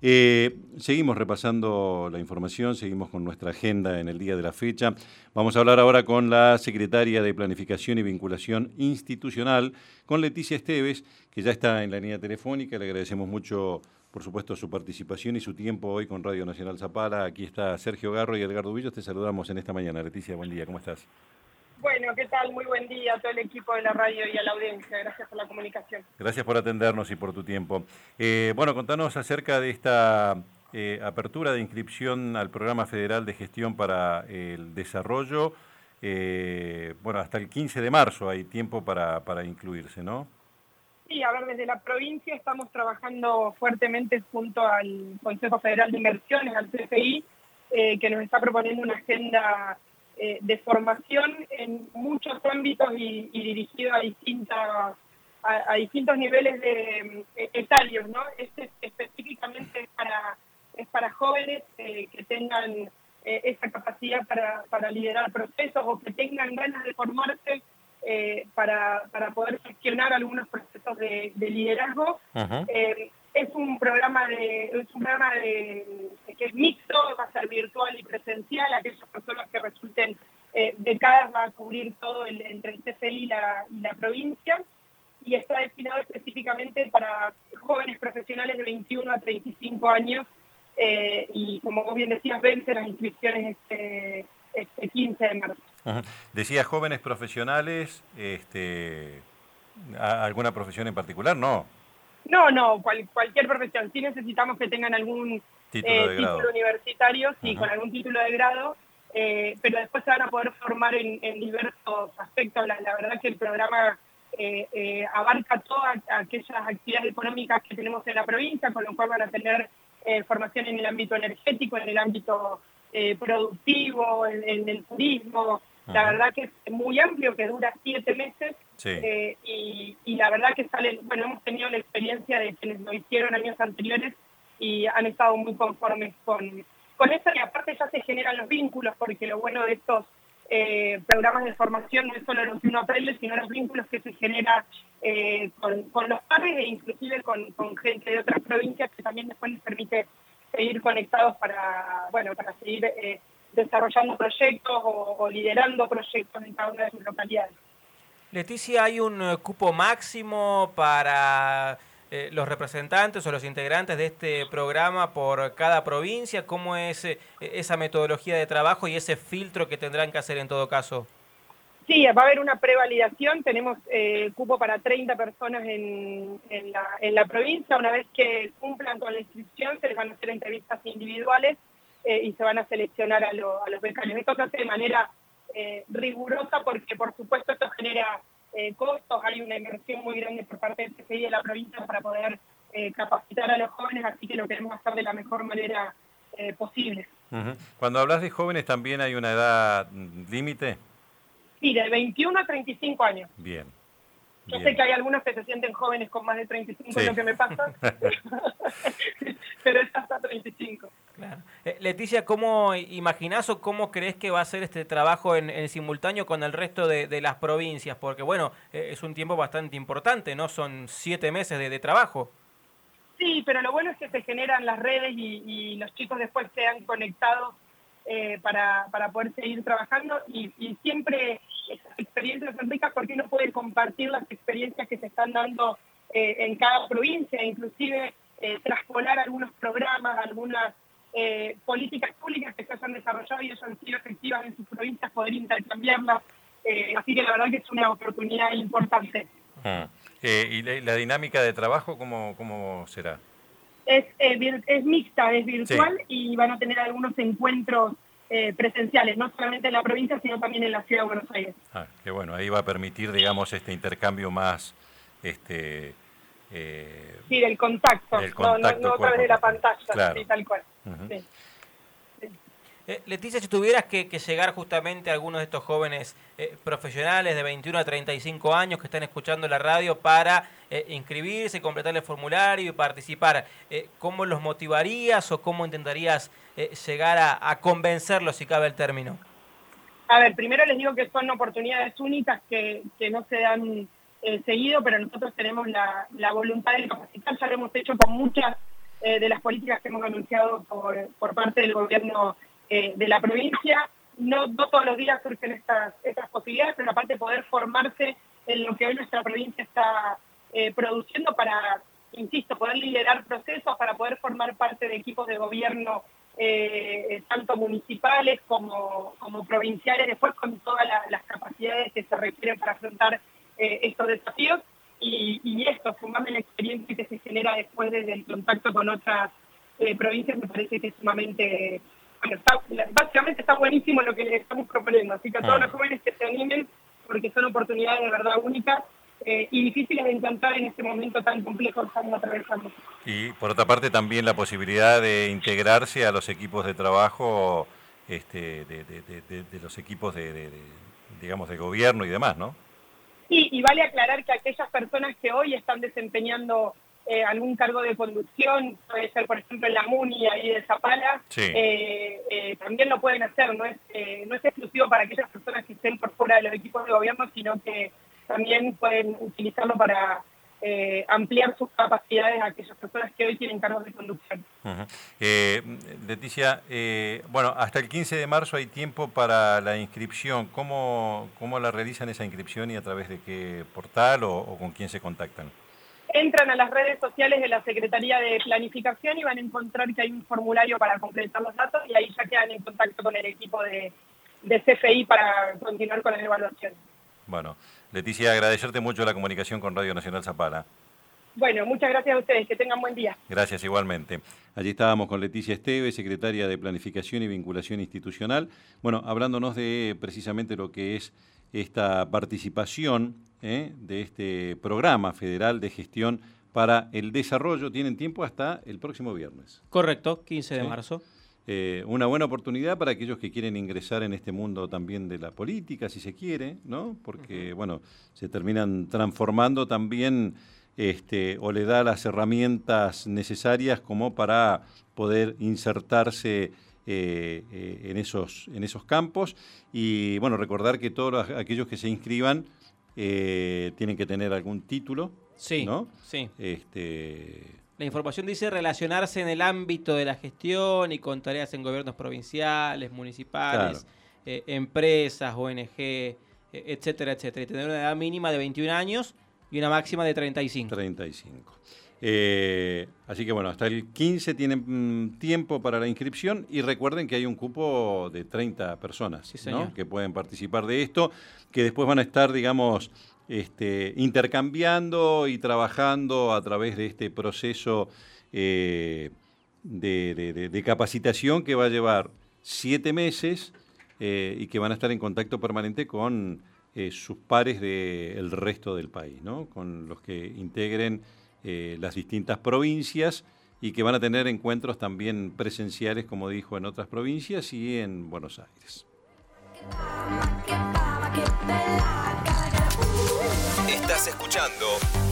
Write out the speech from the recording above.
Seguimos repasando la información, seguimos con nuestra agenda en el día de la fecha. Vamos a hablar ahora con la secretaria de Planificación y Vinculación Institucional, con Leticia Esteves, que ya está en la línea telefónica. Le agradecemos mucho, por supuesto, su participación y su tiempo hoy con Radio Nacional Zapala. Aquí está Sergio Garro y Edgardo Villos. Te saludamos en esta mañana. Leticia, buen día, ¿cómo estás? Bueno, ¿qué tal? Muy buen día a todo el equipo de la radio y a la audiencia. Gracias por la comunicación. Gracias por atendernos y por tu tiempo. Bueno, contanos acerca de esta apertura de inscripción al Programa Federal de Gestión para el Desarrollo. Bueno, hasta el 15 de marzo hay tiempo para incluirse, ¿no? Sí, a ver, desde la provincia estamos trabajando fuertemente junto al Consejo Federal de Inversiones, al CFI, que nos está proponiendo una agenda de formación en muchos ámbitos y dirigido a distintos niveles etarios, ¿no? Este específicamente es para jóvenes que tengan esa capacidad para liderar procesos o que tengan ganas de formarse para poder gestionar algunos procesos de liderazgo. Uh-huh. Es un programa que es mixto, va a ser virtual y presencial. Aquellas personas que resulten becadas va a cubrir todo entre el CFI y la provincia, y está destinado específicamente para jóvenes profesionales de 21 a 35 años, y como vos bien decías, vence las inscripciones este 15 de marzo. Uh-huh. Decía jóvenes profesionales, ¿alguna profesión en particular? No. No, cualquier profesión. Sí necesitamos que tengan algún título universitario, sí, uh-huh, con algún título de grado, pero después se van a poder formar en diversos aspectos. La verdad que el programa abarca todas aquellas actividades económicas que tenemos en la provincia, con lo cual van a tener formación en el ámbito energético, en el ámbito productivo, en el turismo. La verdad que es muy amplio, que dura 7 meses, sí. Y la verdad que hemos tenido la experiencia de quienes lo hicieron años anteriores y han estado muy conformes con eso, y aparte ya se generan los vínculos, porque lo bueno de estos programas de formación no es solo lo que uno aprende, sino los vínculos que se genera con los pares e inclusive con gente de otras provincias, que también después les permite seguir conectados para seguir desarrollando proyectos o liderando proyectos en cada una de sus localidades. Leticia, ¿hay un cupo máximo para los representantes o los integrantes de este programa por cada provincia? ¿Cómo es esa metodología de trabajo y ese filtro que tendrán que hacer en todo caso? Sí, va a haber una prevalidación. Tenemos cupo para 30 personas en la provincia. Una vez que cumplan con la inscripción, se les van a hacer entrevistas individuales y se van a seleccionar a los becarios. Esto se hace de manera rigurosa porque, por supuesto, esto genera costos. Hay una inversión muy grande por parte del CFI de la provincia para poder capacitar a los jóvenes, así que lo queremos hacer de la mejor manera posible. Uh-huh. Cuando hablas de jóvenes, ¿también hay una edad límite? Sí, de 21 a 35 años. Bien. Yo sé que hay algunos que se sienten jóvenes con más de 35, sí, lo que me pasa, pero es hasta 35. Claro. Leticia, ¿cómo imaginás o cómo crees que va a ser este trabajo en simultáneo con el resto de las provincias? Porque, bueno, es un tiempo bastante importante, ¿no? Son 7 meses de trabajo. Sí, pero lo bueno es que se generan las redes y los chicos después quedan conectados para poder seguir trabajando, y siempre esas experiencias son ricas porque uno puede compartir las experiencias que se están dando en cada provincia, inclusive traspolar algunos programas, algunas políticas públicas que se hayan desarrollado y hayan sido efectivas en sus provincias, poder intercambiarlas, así que la verdad que es una oportunidad importante. ¿Y la dinámica de trabajo cómo será? Es mixta, es virtual, sí, y van a tener algunos encuentros presenciales, no solamente en la provincia, sino también en la ciudad de Buenos Aires. Qué bueno, ahí va a permitir, digamos, este intercambio más... sí, del contacto, no a través de la pantalla, claro. Sí, tal cual. Uh-huh. Sí. Leticia, si tuvieras que llegar justamente a algunos de estos jóvenes profesionales de 21 a 35 años que están escuchando la radio para inscribirse, completar el formulario y participar, ¿cómo los motivarías o cómo intentarías llegar a convencerlos, si cabe el término? A ver, primero les digo que son oportunidades únicas que no se dan seguido, pero nosotros tenemos la voluntad de capacitar. Ya lo hemos hecho con muchas de las políticas que hemos anunciado por parte del gobierno de la provincia. No todos los días surgen estas posibilidades, pero aparte poder formarse en lo que hoy nuestra provincia está produciendo para, insisto, poder liderar procesos, para poder formar parte de equipos de gobierno tanto municipales como provinciales, después con todas las capacidades que se requieren para afrontar estos desafíos. Y esto, sumarme la experiencia que se genera después desde el contacto con otras provincias, me parece que es sumamente... Bueno, básicamente está buenísimo lo que les estamos proponiendo, así que a todos los jóvenes que se animen, porque son oportunidades de verdad únicas y difíciles de encontrar en este momento tan complejo que estamos atravesando. Y por otra parte también la posibilidad de integrarse a los equipos de trabajo de los equipos digamos de gobierno y demás, ¿no? Sí, y vale aclarar que aquellas personas que hoy están desempeñando algún cargo de conducción, puede ser por ejemplo en la MUNI ahí de Zapala, sí. También lo pueden hacer, no es exclusivo para aquellas personas que estén por fuera de los equipos de gobierno, sino que también pueden utilizarlo para ampliar sus capacidades a aquellas personas que hoy tienen cargos de conducción. Leticia, bueno, hasta el 15 de marzo hay tiempo para la inscripción. ¿Cómo la realizan esa inscripción y a través de qué portal o con quién se contactan? Entran a las redes sociales de la Secretaría de Planificación y van a encontrar que hay un formulario para completar los datos y ahí ya quedan en contacto con el equipo de CFI para continuar con la evaluación. Bueno, Leticia, agradecerte mucho la comunicación con Radio Nacional Zapala. Bueno, muchas gracias a ustedes, que tengan buen día. Gracias, igualmente. Allí estábamos con Leticia Esteves, secretaria de Planificación y Vinculación Institucional, bueno, hablándonos de precisamente lo que es esta participación de este programa federal de gestión para el desarrollo. Tienen tiempo hasta el próximo viernes. Correcto, 15 de marzo. Una buena oportunidad para aquellos que quieren ingresar en este mundo también de la política, si se quiere, ¿no? Porque, bueno, se terminan transformando también o le da las herramientas necesarias como para poder insertarse en esos campos. Y, bueno, recordar que todos aquellos que se inscriban tienen que tener algún título, sí, ¿no? Sí. La información dice relacionarse en el ámbito de la gestión y con tareas en gobiernos provinciales, municipales, claro. Empresas, ONG, etcétera, etcétera. Y tener una edad mínima de 21 años y una máxima de 35. 35. Así que bueno, hasta el 15 tienen tiempo para la inscripción y recuerden que hay un cupo de 30 personas, sí, ¿no? Que pueden participar de esto, que después van a estar, digamos, intercambiando y trabajando a través de este proceso de capacitación que va a llevar 7 meses y que van a estar en contacto permanente con sus pares del resto del país, ¿no? Con los que integren las distintas provincias y que van a tener encuentros también presenciales, como dijo, en otras provincias y en Buenos Aires. Estás escuchando